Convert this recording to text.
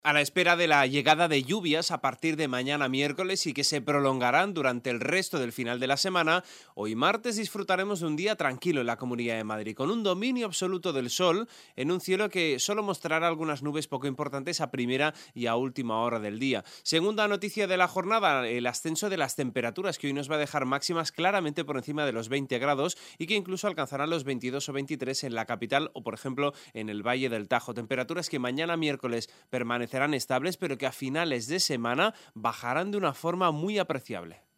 A la espera de la llegada de lluvias a partir de mañana miércoles y que se prolongarán durante el resto del final de la semana, hoy martes disfrutaremos de un día tranquilo en la Comunidad de Madrid, con un dominio absoluto del sol en un cielo que solo mostrará algunas nubes poco importantes a primera y a última hora del día. Segunda noticia de la jornada, el ascenso de las temperaturas, que hoy nos va a dejar máximas claramente por encima de los 20 grados y que incluso alcanzarán los 22 o 23 en la capital o, por ejemplo, en el Valle del Tajo. Temperaturas que mañana miércoles permanecerán estables, pero que a finales de semana bajarán de una forma muy apreciable.